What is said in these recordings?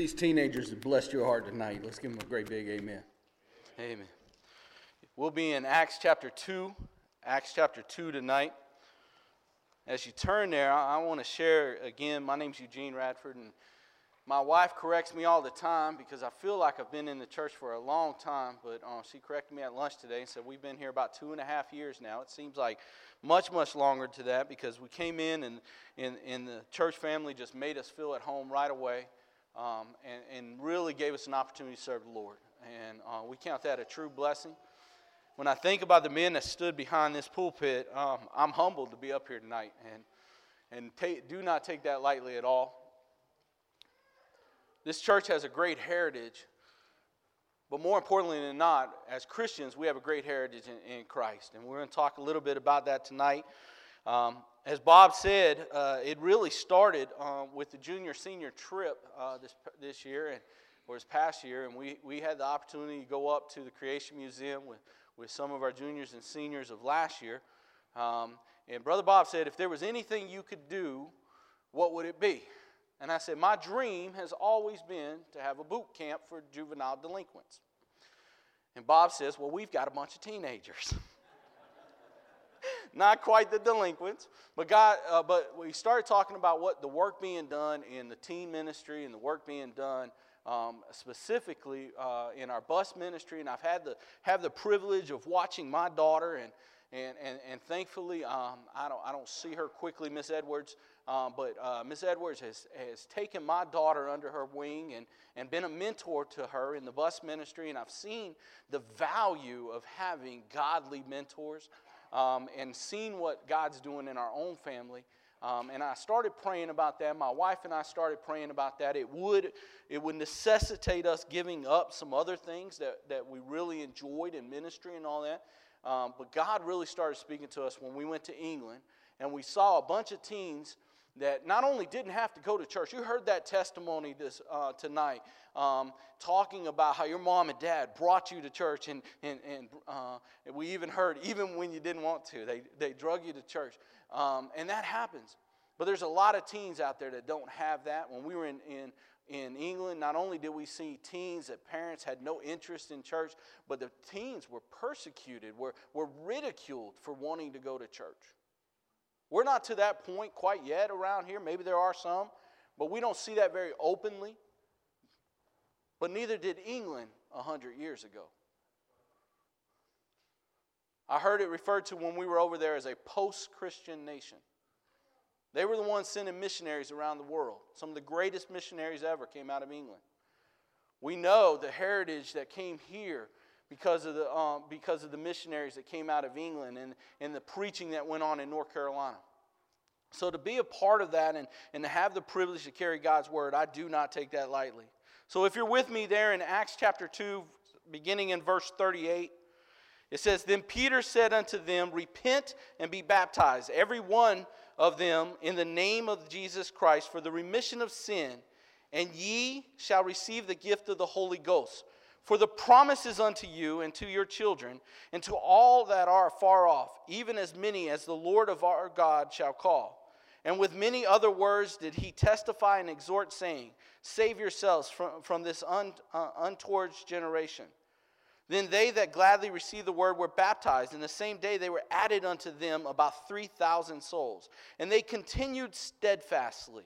these teenagers have blessed your heart tonight? Let's give them a great big amen. Amen. We'll be in Acts chapter 2. Acts chapter 2 tonight. As you turn there, I want to share again, my name's Eugene Radford, and my wife corrects me all the time because I feel like I've been in the church for a long time, but she corrected me at lunch today and said we've been here about 2.5 years now. It seems like much longer to that because we came in and the church family just made us feel at home right away and really gave us an opportunity to serve the Lord. And we count that a true blessing. When I think about the men that stood behind this pulpit, I'm humbled to be up here tonight and do not take that lightly at all. This church has a great heritage, but more importantly than not, as Christians, we have a great heritage in Christ. And we're going to talk a little bit about that tonight. As Bob said, it really started with the junior-senior trip this year, or this past year, and we had the opportunity to go up to the Creation Museum with some of our juniors and seniors of last year. And Brother Bob said, if there was anything you could do, what would it be? And I said, my dream has always been to have a boot camp for juvenile delinquents. And Bob says, well, we've got a bunch of teenagers. Not quite the delinquents, but we started talking about what the work being done in the teen ministry and the work being done specifically in our bus ministry. And I've had the privilege of watching my daughter and thankfully I don't see her quickly, Miss Edwards. But Miss Edwards has taken my daughter under her wing and been a mentor to her in the bus ministry. And I've seen the value of having godly mentors and seen what God's doing in our own family. And I started praying about that. My wife and I started praying about that. It would necessitate us giving up some other things that we really enjoyed in ministry and all that. But God really started speaking to us when we went to England. And we saw a bunch of teens that not only didn't have to go to church. You heard that testimony tonight, talking about how your mom and dad brought you to church, and we even heard, even when you didn't want to, they drug you to church. And that happens. But there's a lot of teens out there that don't have that. When we were in England, not only did we see teens that parents had no interest in church, but the teens were persecuted, were ridiculed for wanting to go to church. We're not to that point quite yet around here. Maybe there are some, but we don't see that very openly. But neither did England 100 years ago. I heard it referred to when we were over there as a post-Christian nation. They were the ones sending missionaries around the world. Some of the greatest missionaries ever came out of England. We know the heritage that came here because of the missionaries that came out of England and the preaching that went on in North Carolina. So to be a part of that and to have the privilege to carry God's word, I do not take that lightly. So if you're with me there in Acts chapter 2, beginning in verse 38, it says, Then Peter said unto them, Repent and be baptized, every one of them, in the name of Jesus Christ, for the remission of sin, and ye shall receive the gift of the Holy Ghost. For the promise is unto you and to your children, and to all that are far off, even as many as the Lord of our God shall call. And with many other words did he testify and exhort, saying, Save yourselves from this untoward generation. Then they that gladly received the word were baptized, and the same day they were added unto them about 3,000 souls. And they continued steadfastly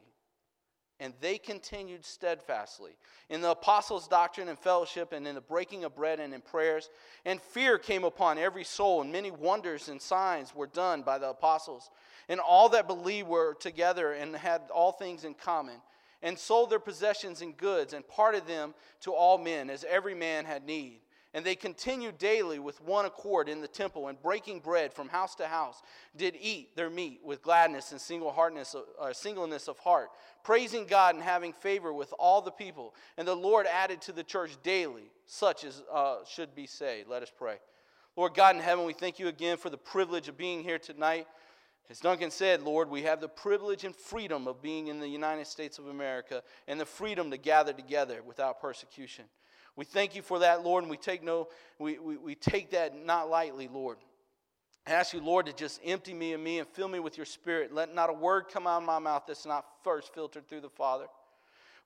in the apostles' doctrine and fellowship, and in the breaking of bread and in prayers. And fear came upon every soul, and many wonders and signs were done by the apostles. And all that believed were together and had all things in common, and sold their possessions and goods, and parted them to all men, as every man had need. And they continued daily with one accord in the temple, and breaking bread from house to house, did eat their meat with gladness and singleness of heart, praising God and having favor with all the people. And the Lord added to the church daily such as should be saved. Let us pray. Lord God in heaven, we thank you again for the privilege of being here tonight. As Duncan said, Lord, we have the privilege and freedom of being in the United States of America, and the freedom to gather together without persecution. We thank you for that, Lord, and we take that not lightly, Lord. I ask you, Lord, to just empty me of me and fill me with your Spirit. Let not a word come out of my mouth that's not first filtered through the Father.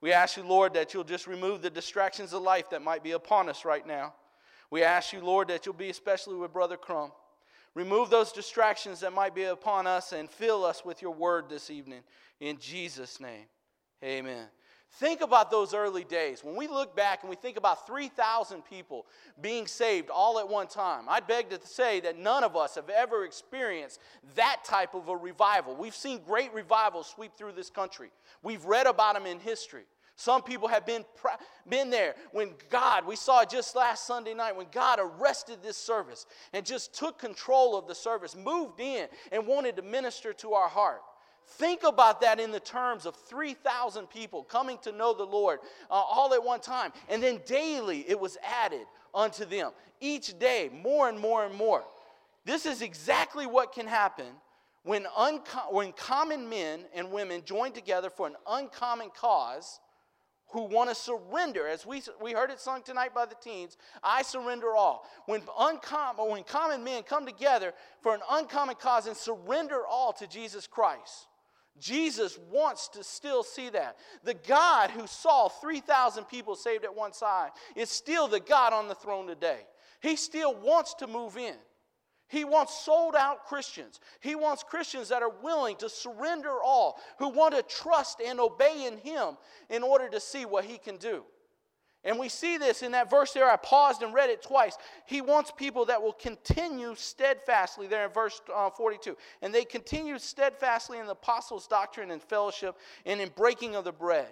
We ask you, Lord, that you'll just remove the distractions of life that might be upon us right now. We ask you, Lord, that you'll be especially with Brother Crum. Remove those distractions that might be upon us and fill us with your word this evening. In Jesus' name, amen. Think about those early days. When we look back and we think about 3,000 people being saved all at one time, I'd beg to say that none of us have ever experienced that type of a revival. We've seen great revivals sweep through this country. We've read about them in history. Some people have been there when God, we saw it just last Sunday night, when God arrested this service and just took control of the service, moved in and wanted to minister to our heart. Think about that in the terms of 3,000 people coming to know the Lord all at one time. And then daily it was added unto them. Each day, more and more and more. This is exactly what can happen when common men and women join together for an uncommon cause, who want to surrender, as we heard it sung tonight by the teens, I surrender all. When common men come together for an uncommon cause and surrender all to Jesus Christ, Jesus wants to still see that. The God who saw 3,000 people saved at one side is still the God on the throne today. He still wants to move in. He wants sold-out Christians. He wants Christians that are willing to surrender all, who want to trust and obey in Him in order to see what He can do. And we see this in that verse there. I paused and read it twice. He wants people that will continue steadfastly there in verse 42. And they continue steadfastly in the apostles' doctrine and fellowship and in breaking of the bread.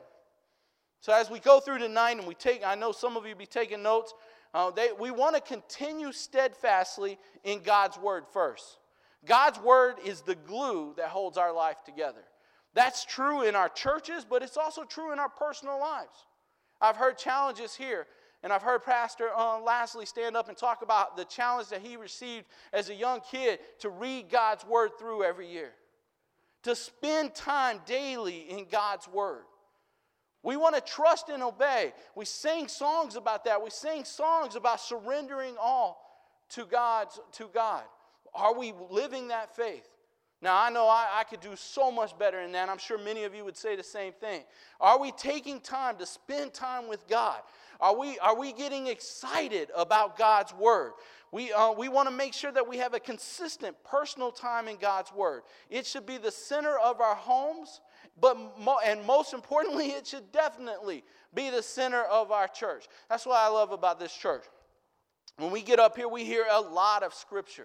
So as we go through tonight and I know some of you be taking notes. We want to continue steadfastly in God's word first. God's word is the glue that holds our life together. That's true in our churches, but it's also true in our personal lives. I've heard challenges here, and I've heard Pastor Lasley stand up and talk about the challenge that he received as a young kid to read God's word through every year, to spend time daily in God's word. We want to trust and obey. We sing songs about that. We sing songs about surrendering all to God. Are we living that faith? Now, I know I could do so much better than that. I'm sure many of you would say the same thing. Are we taking time to spend time with God? Are we getting excited about God's word? We want to make sure that we have a consistent personal time in God's word. It should be the center of our homes. And most importantly, it should definitely be the center of our church. That's what I love about this church. When we get up here, we hear a lot of scripture.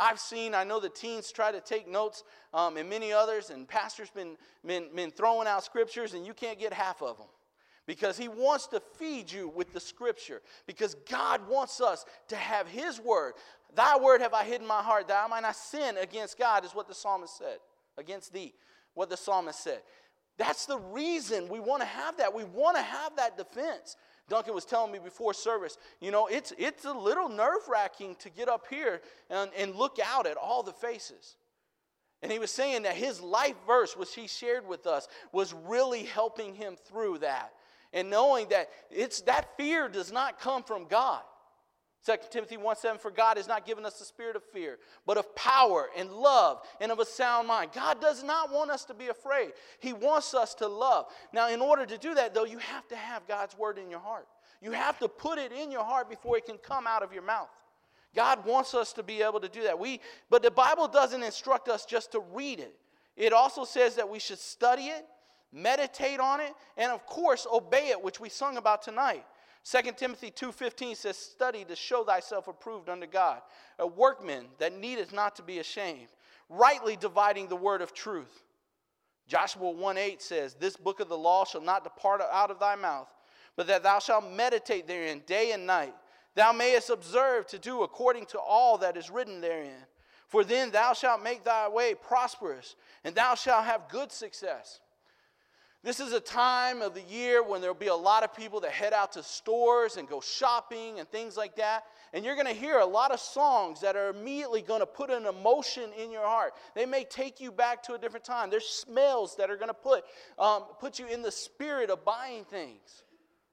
I know the teens try to take notes, and many others, and pastors been throwing out scriptures, and you can't get half of them. Because He wants to feed you with the scripture. Because God wants us to have His word. Thy word have I hid in my heart, that I might not sin against God, is what the psalmist said. Against thee, what the psalmist said. That's the reason we want to have that. We want to have that defense. Duncan was telling me before service, it's a little nerve-wracking to get up here and look out at all the faces. And he was saying that his life verse, which he shared with us, was really helping him through that. And knowing that that fear does not come from God. 2 Timothy 1:7, for God has not given us the spirit of fear, but of power and love and of a sound mind. God does not want us to be afraid. He wants us to love. Now, in order to do that, though, you have to have God's word in your heart. You have to put it in your heart before it can come out of your mouth. God wants us to be able to do that. But the Bible doesn't instruct us just to read it. It also says that we should study it, meditate on it, and of course, obey it, which we sung about tonight. 2 Timothy 2:15 says, study to show thyself approved unto God, a workman that needeth not to be ashamed, rightly dividing the word of truth. Joshua 1:8 says, this book of the law shall not depart out of thy mouth, but that thou shalt meditate therein day and night. Thou mayest observe to do according to all that is written therein. For then thou shalt make thy way prosperous, and thou shalt have good success. This is a time of the year when there will be a lot of people that head out to stores and go shopping and things like that. And you're going to hear a lot of songs that are immediately going to put an emotion in your heart. They may take you back to a different time. There's smells that are going to put you in the spirit of buying things.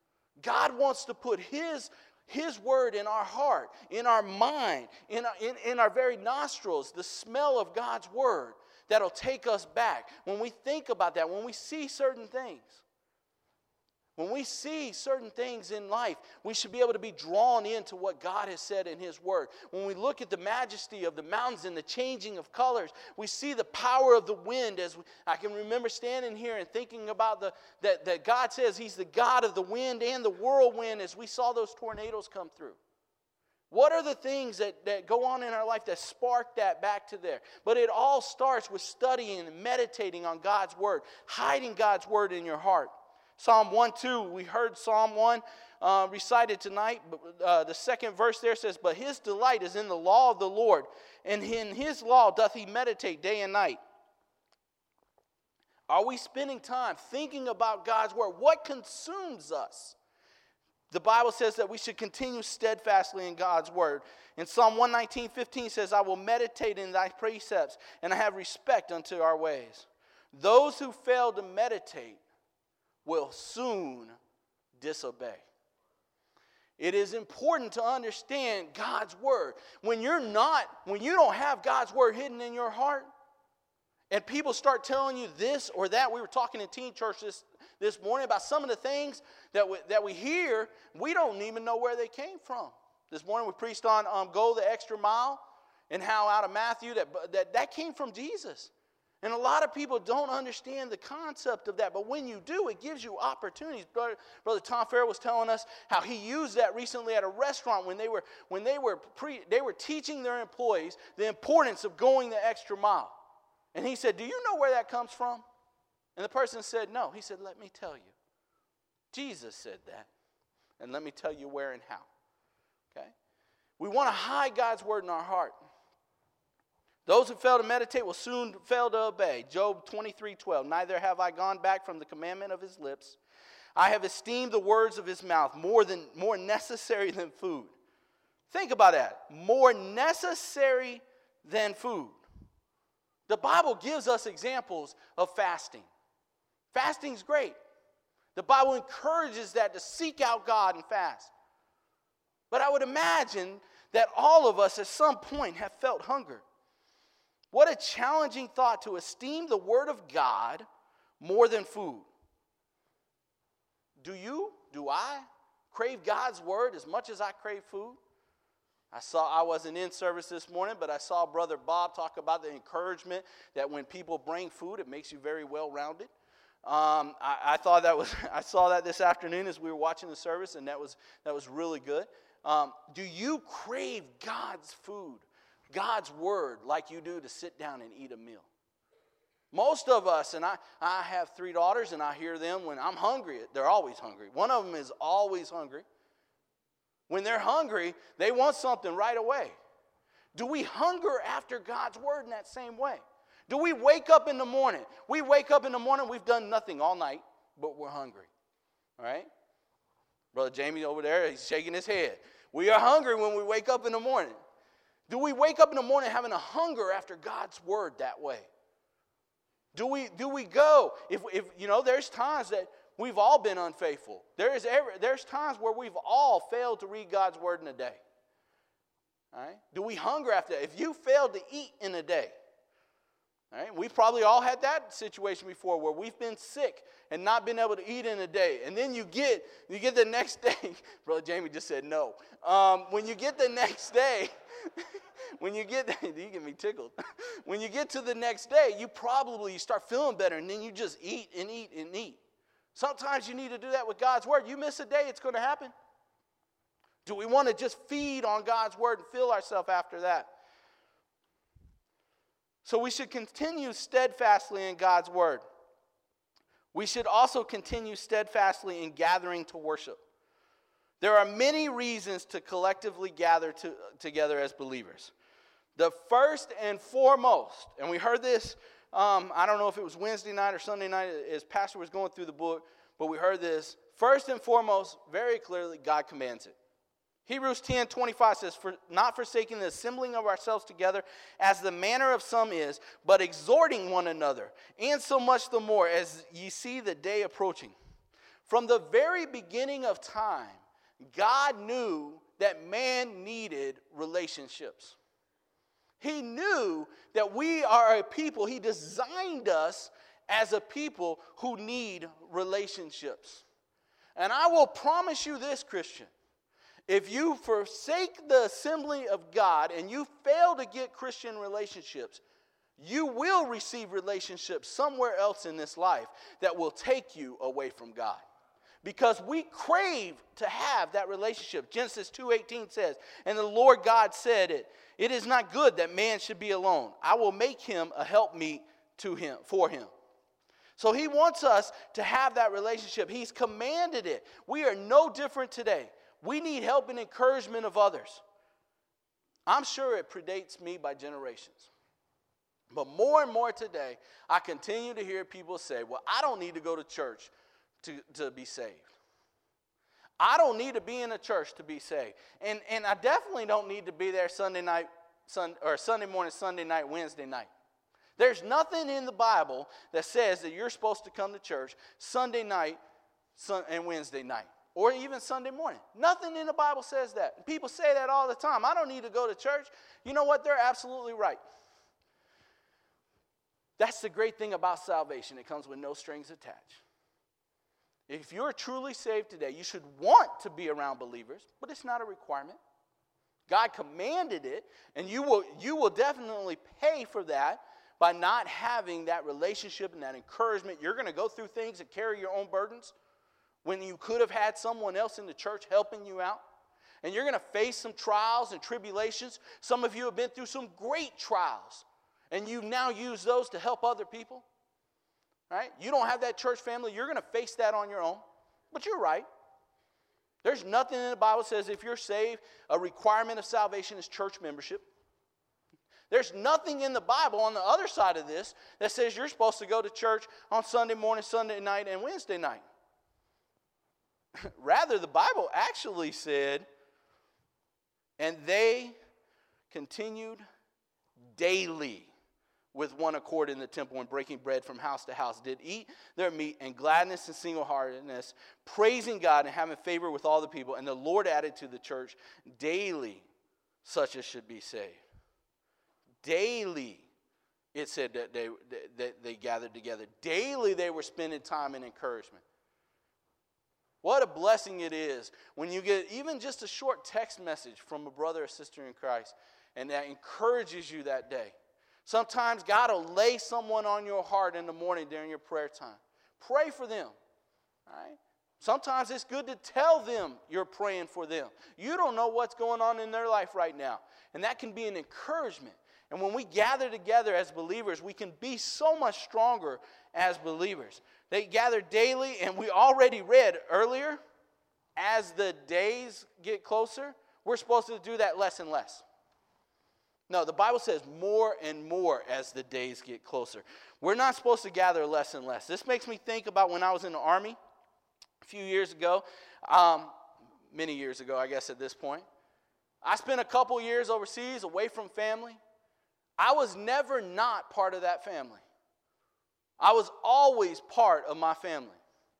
God wants to put His word in our heart, in our mind, in our very nostrils, the smell of God's word. That'll take us back. When we think about that, when we see certain things. When we see certain things in life, we should be able to be drawn into what God has said in His Word. When we look at the majesty of the mountains and the changing of colors, we see the power of the wind. I can remember standing here and thinking about that God says He's the God of the wind and the whirlwind as we saw those tornadoes come through. What are the things that go on in our life that spark that back to there? But it all starts with studying and meditating on God's Word, hiding God's Word in your heart. Psalm 1:2, we heard Psalm 1 recited tonight. The second verse there says, "But his delight is in the law of the Lord, and in his law doth he meditate day and night." Are we spending time thinking about God's Word? What consumes us? The Bible says that we should continue steadfastly in God's Word. In Psalm 119:15 says, "I will meditate in thy precepts, and I have respect unto our ways." Those who fail to meditate will soon disobey. It is important to understand God's Word. When you don't have God's Word hidden in your heart, and people start telling you this or that, we were talking in teen church this morning about some of the things that we hear, we don't even know where they came from. This morning we preached on go the extra mile, and how out of Matthew that came from Jesus. And a lot of people don't understand the concept of that. But when you do, it gives you opportunities. Brother Tom Farrell was telling us how he used that recently at a restaurant when they were teaching their employees the importance of going the extra mile. And he said, "Do you know where that comes from?" And the person said, "No." He said, "Let me tell you. Jesus said that. And let me tell you where and how." Okay? We want to hide God's Word in our heart. Those who fail to meditate will soon fail to obey. Job 23:12. "Neither have I gone back from the commandment of his lips. I have esteemed the words of his mouth more necessary than food." Think about that. More necessary than food. The Bible gives us examples of fasting. Fasting's great. The Bible encourages that to seek out God and fast. But I would imagine that all of us at some point have felt hunger. What a challenging thought to esteem the Word of God more than food. Do you? Do I crave God's Word as much as I crave food? I wasn't in service this morning, but I saw Brother Bob talk about the encouragement that when people bring food, it makes you very well-rounded. I saw that this afternoon as we were watching the service, and that was really good. Do you crave God's food, God's Word, like you do to sit down and eat a meal? Most of us, and I have 3 daughters, and I hear them when I'm hungry. They're always hungry. One of them is always hungry. When they're hungry, they want something right away. Do we hunger after God's Word in that same way? Do we wake up in the morning? We wake up in the morning, we've done nothing all night, but we're hungry. All right? Brother Jamie over there, he's shaking his head. We are hungry when we wake up in the morning. Do we wake up in the morning having a hunger after God's Word that way? Do we go? If there's times that we've all been unfaithful. There's times where we've all failed to read God's Word in a day. All right? Do we hunger after that? If you failed to eat in a day, all right, we've probably all had that situation before where we've been sick and not been able to eat in a day. And then you get the next day. Brother Jamie just said no. When you get the next day, you get me tickled. When you get to the next day, you start feeling better, and then you just eat and eat and eat. Sometimes you need to do that with God's Word. You miss a day, it's going to happen. Do we want to just feed on God's Word and fill ourselves after that? So we should continue steadfastly in God's Word. We should also continue steadfastly in gathering to worship. There are many reasons to collectively gather together as believers. The first and foremost, and we heard this, I don't know if it was Wednesday night or Sunday night as Pastor was going through the book, but we heard this. First and foremost, very clearly, God commands it. Hebrews 10:25 says, not forsaking the assembling of ourselves together as the manner of some is, but exhorting one another, and so much the more as ye see the day approaching. From the very beginning of time, God knew that man needed relationships. He knew that we are a people. He designed us as a people who need relationships. And I will promise you this, Christian. If you forsake the assembly of God and you fail to get Christian relationships, you will receive relationships somewhere else in this life that will take you away from God. Because we crave to have that relationship. Genesis 2:18 says, and the Lord God said it is not good that man should be alone. I will make him a helpmeet for him. So he wants us to have that relationship. He's commanded it. We are no different today. We need help and encouragement of others. I'm sure it predates me by generations. But more and more today, I continue to hear people say, well, I don't need to go to church to be saved. I don't need to be in a church to be saved. And I definitely don't need to be there Sunday morning, Sunday night, Wednesday night. There's nothing in the Bible that says that you're supposed to come to church Sunday night and Wednesday night. Or even Sunday morning. Nothing in the Bible says that. People say that all the time. I don't need to go to church. You know what? They're absolutely right. That's the great thing about salvation. It comes with no strings attached. If you're truly saved today, you should want to be around believers, but it's not a requirement. God commanded it, and you will definitely pay for that by not having that relationship and that encouragement. You're going to go through things and carry your own burdens when you could have had someone else in the church helping you out. And you're going to face some trials and tribulations. Some of you have been through some great trials, and you now use those to help other people. Right? You don't have that church family. You're going to face that on your own. But you're right. There's nothing in the Bible that says if you're saved, a requirement of salvation is church membership. There's nothing in the Bible on the other side of this that says you're supposed to go to church on Sunday morning, Sunday night, and Wednesday night. Rather, the Bible actually said, and they continued daily with one accord in the temple and breaking bread from house to house, did eat their meat in gladness and single-heartedness, praising God and having favor with all the people. And the Lord added to the church daily such as should be saved. Daily, it said that they gathered together. Daily they were spending time in encouragement. What a blessing it is when you get even just a short text message from a brother or sister in Christ, and that encourages you that day. Sometimes God will lay someone on your heart in the morning during your prayer time. Pray for them. All right? Sometimes it's good to tell them you're praying for them. You don't know what's going on in their life right now. And that can be an encouragement. And when we gather together as believers, we can be so much stronger as believers. They gather daily, and we already read earlier, as the days get closer, we're supposed to do that less and less. No, the Bible says more and more as the days get closer. We're not supposed to gather less and less. This makes me think about when I was in the Army a few years ago, many years ago, I guess at this point. I spent a couple years overseas, away from family. I was never not part of that family. I was always part of my family.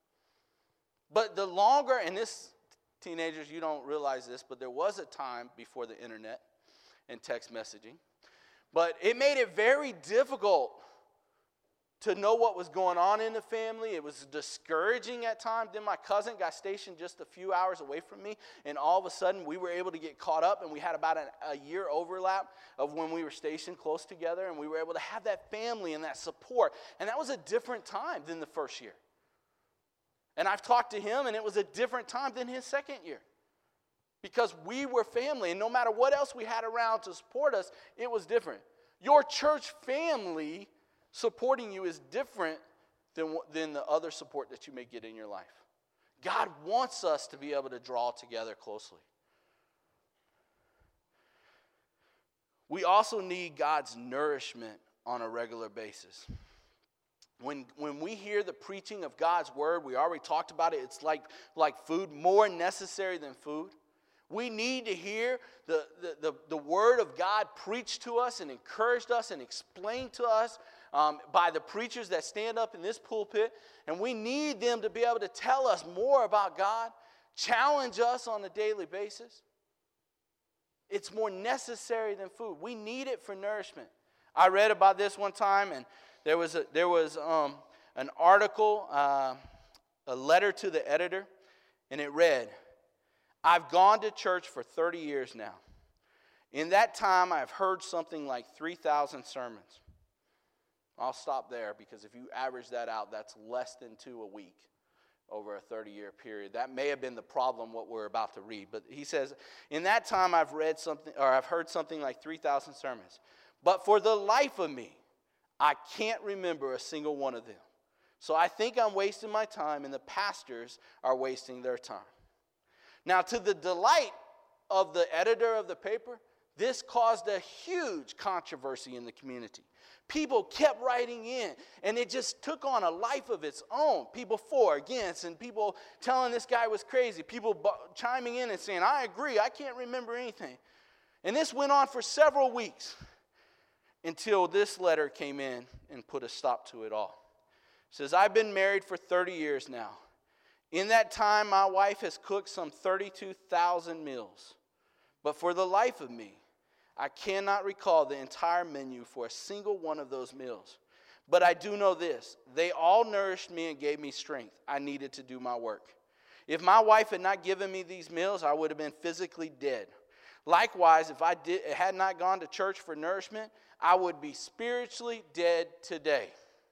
But the longer, and this, teenagers, you don't realize this, but there was a time before the internet and text messaging. But it made it very difficult to know what was going on in the family. It was discouraging at times. Then my cousin got stationed just a few hours away from me, and all of a sudden we were able to get caught up, and we had about a year overlap of when we were stationed close together, and we were able to have that family and that support. And that was a different time than the first year. And I've talked to him, and it was a different time than his second year. Because we were family, and no matter what else we had around to support us, it was different. Your church family supporting you is different than the other support that you may get in your life. God wants us to be able to draw together closely. We also need God's nourishment on a regular basis. When we hear the preaching of God's word, we already talked about it, it's like food, more necessary than food. We need to hear the word of God preached to us and encouraged us and explained to us by the preachers that stand up in this pulpit. And we need them to be able to tell us more about God, challenge us on a daily basis. It's more necessary than food. We need it for nourishment. I read about this one time, and there was an article, a letter to the editor. And it read, I've gone to church for 30 years now. In that time, I've heard something like 3,000 sermons. I'll stop there because if you average that out, that's less than 2 a week over a 30-year period. That may have been the problem, what we're about to read. But he says, in that time, I've heard something like 3,000 sermons. But for the life of me, I can't remember a single one of them. So I think I'm wasting my time, and the pastors are wasting their time. Now, to the delight of the editor of the paper, this caused a huge controversy in the community. People kept writing in, and it just took on a life of its own. People for, against, and people telling this guy was crazy. People chiming in and saying, I agree, I can't remember anything. And this went on for several weeks until this letter came in and put a stop to it all. It says, I've been married for 30 years now. In that time, my wife has cooked some 32,000 meals. But for the life of me, I cannot recall the entire menu for a single one of those meals. But I do know this. They all nourished me and gave me strength I needed to do my work. If my wife had not given me these meals, I would have been physically dead. Likewise, if I had not gone to church for nourishment, I would be spiritually dead today.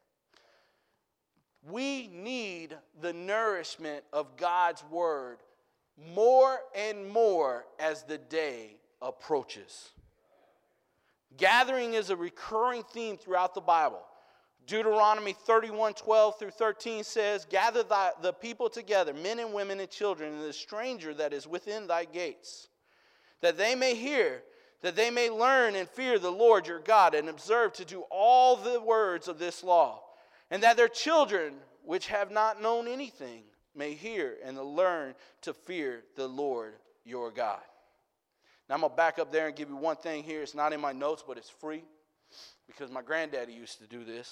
We need the nourishment of God's word more and more as the day approaches. Gathering is a recurring theme throughout the Bible. Deuteronomy 31:12 through 13 says, Gather the people together, men and women and children, and the stranger that is within thy gates, that they may hear, that they may learn and fear the Lord your God, and observe to do all the words of this law, and that their children, which have not known anything, may hear and learn to fear the Lord your God. Now I'm going to back up there and give you one thing here. It's not in my notes, but it's free because my granddaddy used to do this.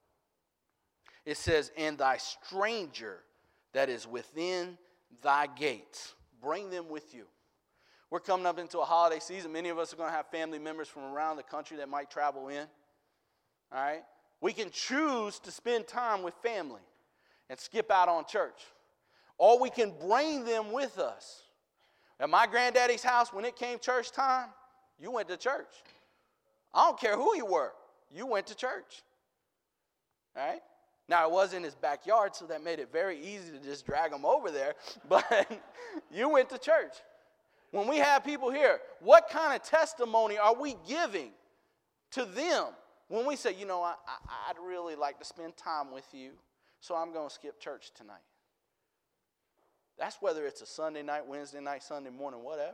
It says, and thy stranger that is within thy gates, bring them with you. We're coming up into a holiday season. Many of us are going to have family members from around the country that might travel in. All right? We can choose to spend time with family and skip out on church. Or we can bring them with us. At my granddaddy's house, when it came church time, you went to church. I don't care who you were. You went to church. All right? Now, it was in his backyard, so that made it very easy to just drag them over there. But you went to church. When we have people here, what kind of testimony are we giving to them when we say, you know, I'd really like to spend time with you, so I'm going to skip church tonight? That's whether it's a Sunday night, Wednesday night, Sunday morning, whatever.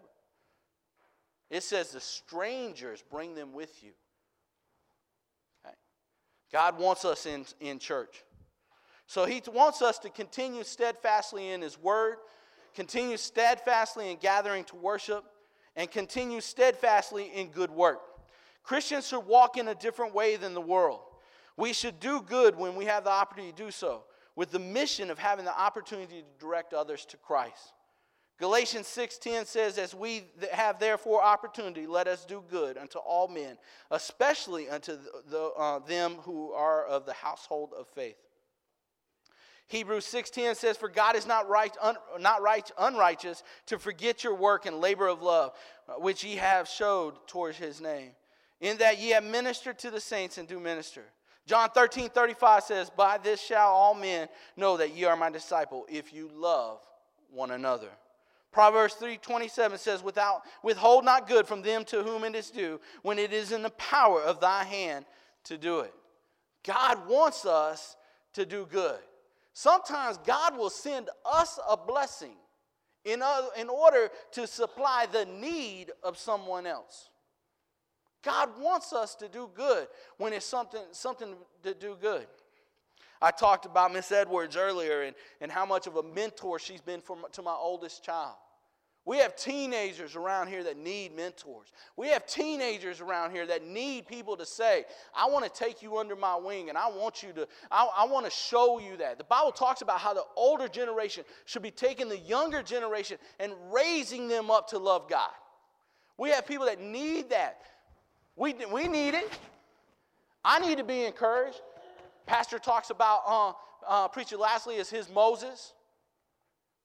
It says the strangers, bring them with you. Okay? God wants us in church. So he wants us to continue steadfastly in his word, continue steadfastly in gathering to worship, and continue steadfastly in good work. Christians should walk in a different way than the world. We should do good when we have the opportunity to do so, with the mission of having the opportunity to direct others to Christ. Galatians 6:10 says, as we have therefore opportunity, let us do good unto all men, especially unto them who are of the household of faith. Hebrews 6:10 says, for God is not unrighteous to forget your work and labor of love, which ye have showed towards his name, in that ye have ministered to the saints and do minister. John 13:35 says, by this shall all men know that ye are my disciple, if you love one another. Proverbs 3:27 says, withhold not good from them to whom it is due, when it is in the power of thy hand to do it. God wants us to do good. Sometimes God will send us a blessing in order to supply the need of someone else. God wants us to do good when it's something to do good. I talked about Miss Edwards earlier and how much of a mentor she's been to my oldest child. We have teenagers around here that need mentors. We have teenagers around here that need people to say, I want to take you under my wing and I want to show you that. The Bible talks about how the older generation should be taking the younger generation and raising them up to love God. We have people that need that. We need it. I need to be encouraged. Pastor talks about Preacher Lastly as his Moses.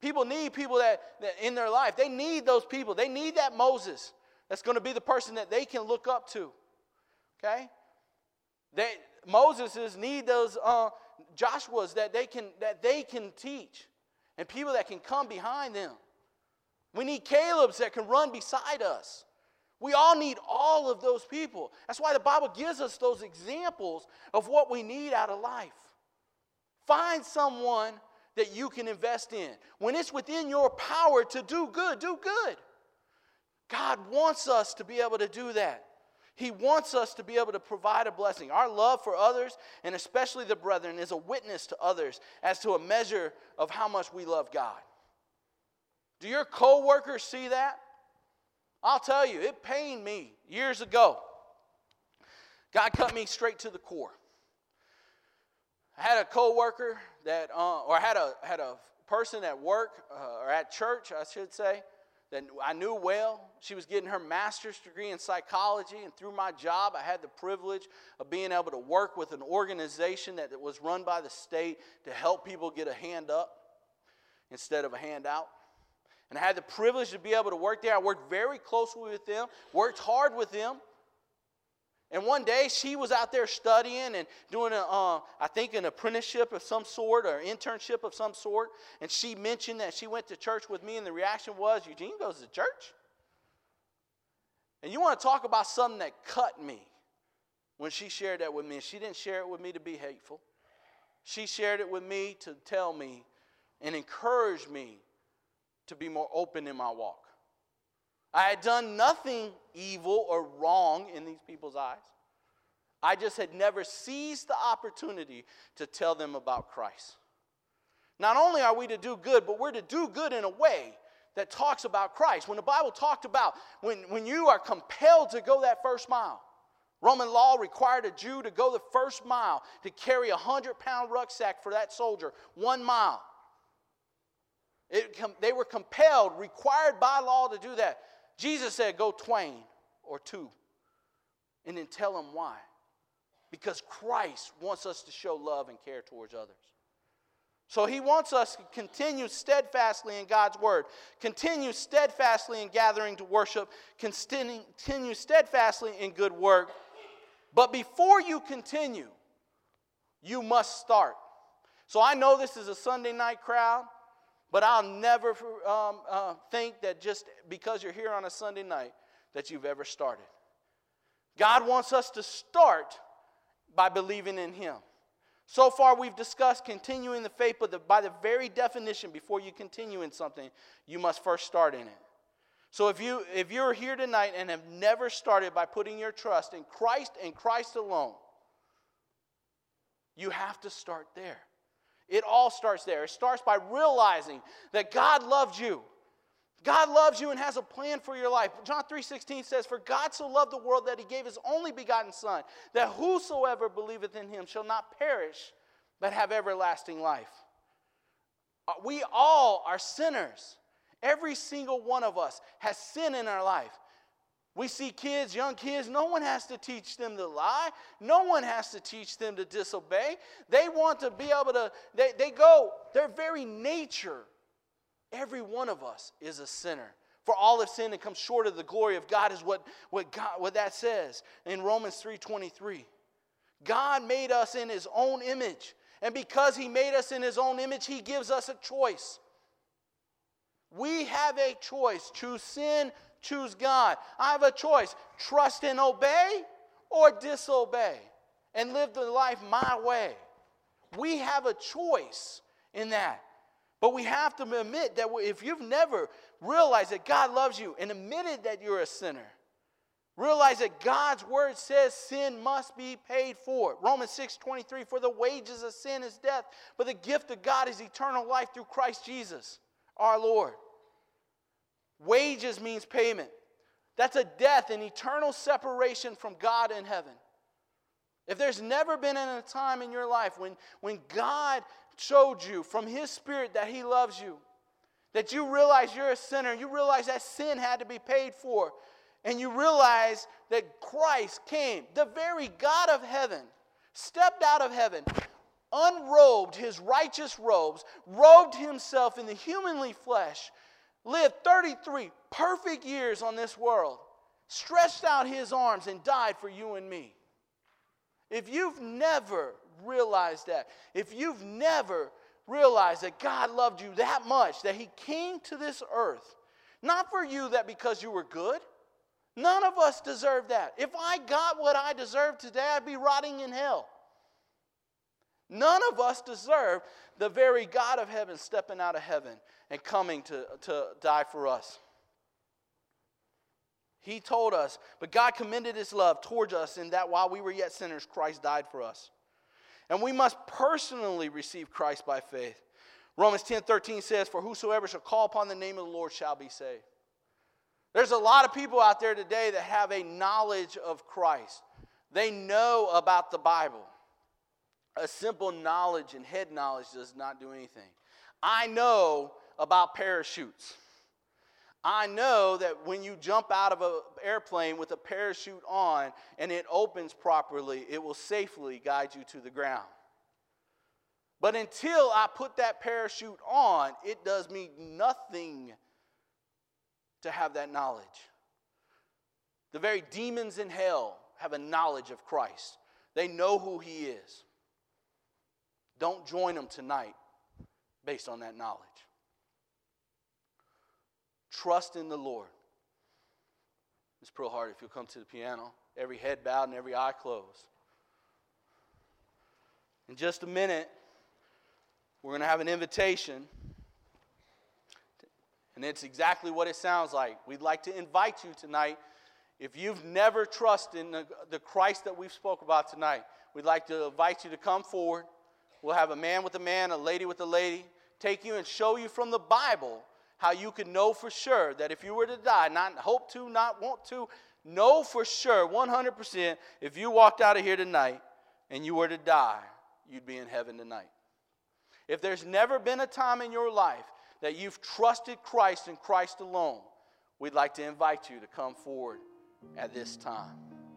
People need people that in their life. They need those people. They need that Moses that's going to be the person that they can look up to. Okay? Moseses need those Joshuas that they can teach, and people that can come behind them. We need Calebs that can run beside us. We all need all of those people. That's why the Bible gives us those examples of what we need out of life. Find someone that you can invest in. When it's within your power to do good, do good. God wants us to be able to do that. He wants us to be able to provide a blessing. Our love for others, and especially the brethren, is a witness to others as to a measure of how much we love God. Do your co-workers see that? I'll tell you, it pained me years ago. God cut me straight to the core. I had a co-worker that, or I had a person at work, or at church, I should say, that I knew well. She was getting her master's degree in psychology, and through my job, I had the privilege of being able to work with an organization that was run by the state to help people get a hand up instead of a handout. And I had the privilege to be able to work there. I worked very closely with them, worked hard with them. And one day, she was out there studying and doing, I think, an apprenticeship of some sort or internship of some sort. And she mentioned that she went to church with me, and the reaction was, Eugene goes to church? And you want to talk about something that cut me when she shared that with me. She didn't share it with me to be hateful. She shared it with me to tell me and encourage me to be more open in my walk. I had done nothing evil or wrong in these people's eyes. I just had never seized the opportunity to tell them about Christ. Not only are we to do good, but we're to do good in a way that talks about Christ. When the Bible talked about when you are compelled to go that first mile, Roman law required a Jew to go the first mile to carry a 100-pound rucksack for that soldier, 1 mile. They were compelled, required by law to do that. Jesus said, go twain or two. And then tell them why. Because Christ wants us to show love and care towards others. So he wants us to continue steadfastly in God's word. Continue steadfastly in gathering to worship. Continue steadfastly in good work. But before you continue, you must start. So I know this is a Sunday night crowd. But I'll never think that just because you're here on a Sunday night that you've ever started. God wants us to start by believing in Him. So far we've discussed continuing the faith, but by the very definition, before you continue in something, you must first start in it. So if you're here tonight and have never started by putting your trust in Christ and Christ alone, you have to start there. It all starts there. It starts by realizing that God loves you. God loves you and has a plan for your life. John 3:16 says, for God so loved the world that He gave His only begotten Son, that whosoever believeth in Him shall not perish, but have everlasting life. We all are sinners. Every single one of us has sin in our life. We see kids, young kids, no one has to teach them to lie. No one has to teach them to disobey. They want to be able to, their very nature, every one of us is a sinner. For all have sinned and come short of the glory of God is what that says in Romans 3:23. God made us in His own image. And because He made us in His own image, He gives us a choice. We have a choice. Choose sin, choose God. I have a choice. Trust and obey or disobey and live the life my way. We have a choice in that. But we have to admit that if you've never realized that God loves you and admitted that you're a sinner, realize that God's word says sin must be paid for. Romans 6:23, for the wages of sin is death, but the gift of God is eternal life through Christ Jesus, our Lord. Wages means payment. That's a death, an eternal separation from God in heaven. If there's never been a time in your life when God showed you from His Spirit that He loves you, that you realize you're a sinner, you realize that sin had to be paid for, and you realize that Christ came, the very God of heaven, stepped out of heaven, unrobed his righteous robes, robed himself in the humanly flesh, lived 33 perfect years on this world, stretched out his arms and died for you and me. If you've never realized that, if you've never realized that God loved you that much, that he came to this earth, not for you that because you were good. None of us deserve that. If I got what I deserve today, I'd be rotting in hell. None of us deserve the very God of heaven stepping out of heaven and coming to die for us. He told us, but God commended his love towards us in that while we were yet sinners, Christ died for us. And we must personally receive Christ by faith. Romans 10:13 says, for whosoever shall call upon the name of the Lord shall be saved. There's a lot of people out there today that have a knowledge of Christ. They know about the Bible. A simple knowledge and head knowledge does not do anything. I know about parachutes. I know that when you jump out of an airplane with a parachute on and it opens properly, it will safely guide you to the ground. But until I put that parachute on, it does me nothing to have that knowledge. The very demons in hell have a knowledge of Christ. They know who he is. Don't join them tonight based on that knowledge. Trust in the Lord. Ms. Pearl Hart, if you'll come to the piano, every head bowed and every eye closed. In just a minute, we're going to have an invitation. And it's exactly what it sounds like. We'd like to invite you tonight. If you've never trusted in the Christ that we've spoke about tonight, we'd like to invite you to come forward. We'll have a man with a man, a lady with a lady, take you and show you from the Bible how you can know for sure that if you were to die, not hope to, not want to, know for sure, 100%, if you walked out of here tonight and you were to die, you'd be in heaven tonight. If there's never been a time in your life that you've trusted Christ and Christ alone, we'd like to invite you to come forward at this time.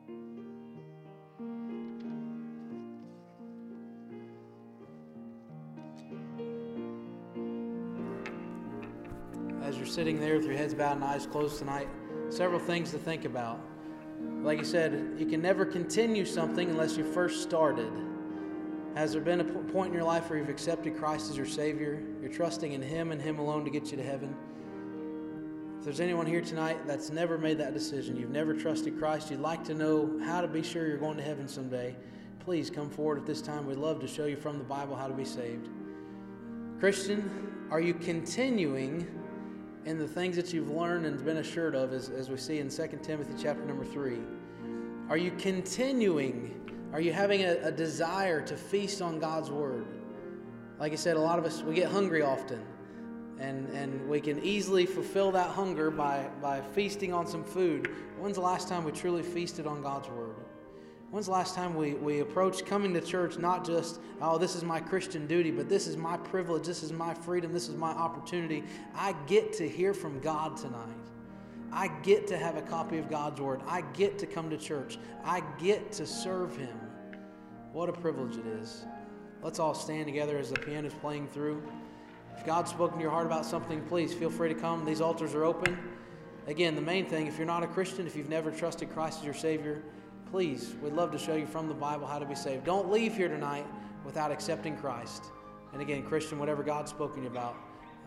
As you're sitting there with your heads bowed and eyes closed tonight, several things to think about. Like I said, you can never continue something unless you first started. Has there been a point in your life where you've accepted Christ as your Savior? You're trusting in him and him alone to get you to heaven? If there's anyone here tonight that's never made that decision, you've never trusted Christ, you'd like to know how to be sure you're going to heaven someday, please come forward at this time. We'd love to show you from the Bible how to be saved. Christian, are you continuing in the things that you've learned and been assured of, as we see in 2 Timothy chapter number 3? Are you continuing? Are you having a desire to feast on God's Word? Like I said, a lot of us, we get hungry often. And we can easily fulfill that hunger by feasting on some food. When's the last time we truly feasted on God's Word? When's the last time we approached coming to church not just, oh, this is my Christian duty, but this is my privilege, this is my freedom, this is my opportunity. I get to hear from God tonight. I get to have a copy of God's Word. I get to come to church. I get to serve Him. What a privilege it is. Let's all stand together as the piano is playing through. If God's spoken to your heart about something, please feel free to come. These altars are open. Again, the main thing, if you're not a Christian, if you've never trusted Christ as your Savior, please, we'd love to show you from the Bible how to be saved. Don't leave here tonight without accepting Christ. And again, Christian, whatever God's spoken to you about,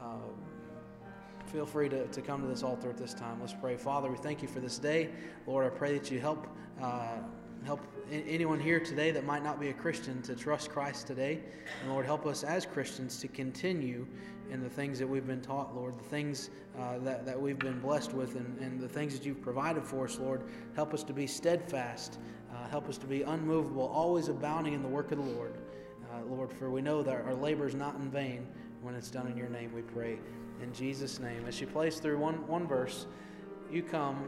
feel free to come to this altar at this time. Let's pray. Father, we thank you for this day. Lord, I pray that you help anyone here today that might not be a Christian to trust Christ today. And Lord, help us as Christians to continue in the things that we've been taught, Lord, the things that we've been blessed with and the things that you've provided for us, Lord. Help us to be steadfast. Help us to be unmovable, always abounding in the work of the Lord. Lord, for we know that our labor is not in vain when it's done in your name, we pray. In Jesus' name. As she plays through one verse, you come.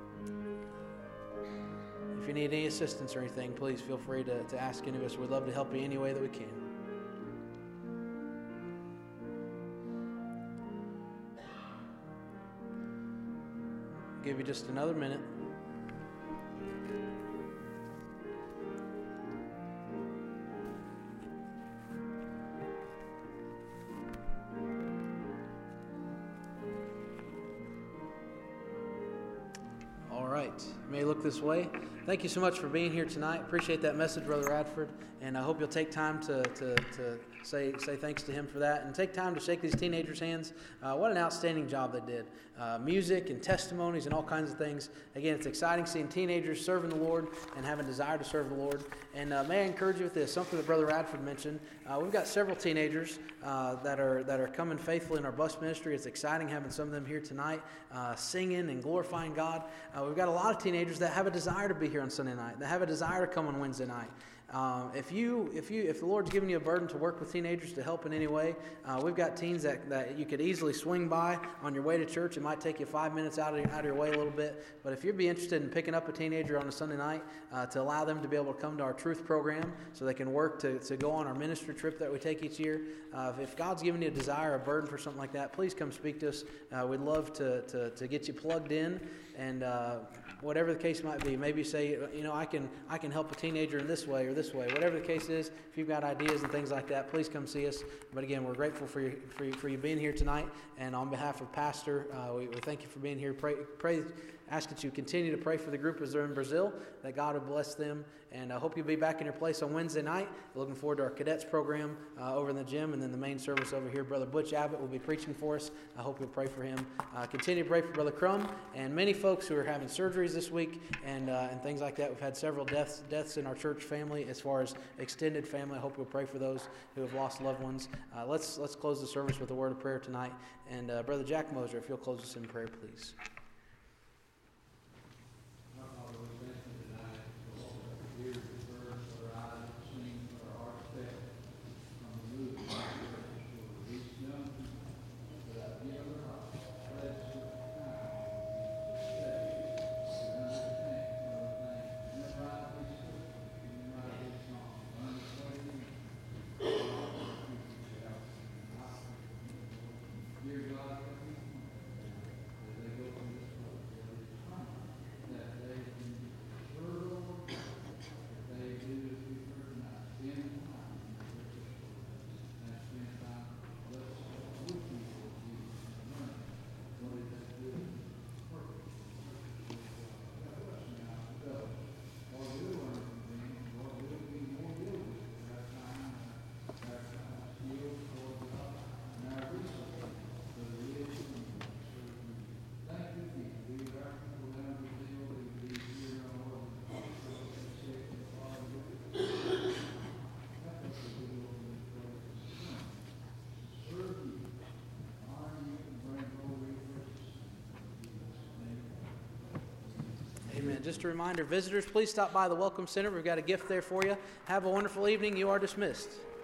If you need any assistance or anything, please feel free to ask any of us. We'd love to help you any way that we can. I'll give you just another minute. right. You may look this way. Thank you so much for being here tonight. Appreciate that message, Brother Radford. And I hope you'll take time to say thanks to him for that. And take time to shake these teenagers' hands. What an outstanding job they did. Music and testimonies and all kinds of things. Again, it's exciting seeing teenagers serving the Lord and having a desire to serve the Lord. And may I encourage you with this, something that Brother Radford mentioned. We've got several teenagers that are coming faithfully in our bus ministry. It's exciting having some of them here tonight, singing and glorifying God. We've got a lot of teenagers that have a desire to be here on Sunday night, that have a desire to come on Wednesday night. If the Lord's given you a burden to work with teenagers to help in any way, we've got teens that you could easily swing by on your way to church. It might take you 5 minutes out of your way a little bit, but if you'd be interested in picking up a teenager on a Sunday night to allow them to be able to come to our Truth program so they can work to go on our ministry trip that we take each year, if God's given you a desire, a burden for something like that, please come speak to us. We'd love to get you plugged in. And whatever the case might be, maybe say, I can help a teenager in this way or this way. Whatever the case is, if you've got ideas and things like that, please come see us. But again, we're grateful for you being here tonight. And on behalf of Pastor, we thank you for being here. Ask that you continue to pray for the group as they're in Brazil, that God would bless them. And I hope you'll be back in your place on Wednesday night. Looking forward to our cadets program over in the gym, and then the main service over here. Brother Butch Abbott will be preaching for us. I hope you'll pray for him. Continue to pray for Brother Crum and many folks who are having surgeries this week and things like that. We've had several deaths in our church family as far as extended family. I hope you'll pray for those who have lost loved ones. Let's close the service with a word of prayer tonight. And Brother Jack Moser, if you'll close us in prayer, please. Amen. Just a reminder, visitors, please stop by the Welcome Center. We've got a gift there for you. Have a wonderful evening. You are dismissed.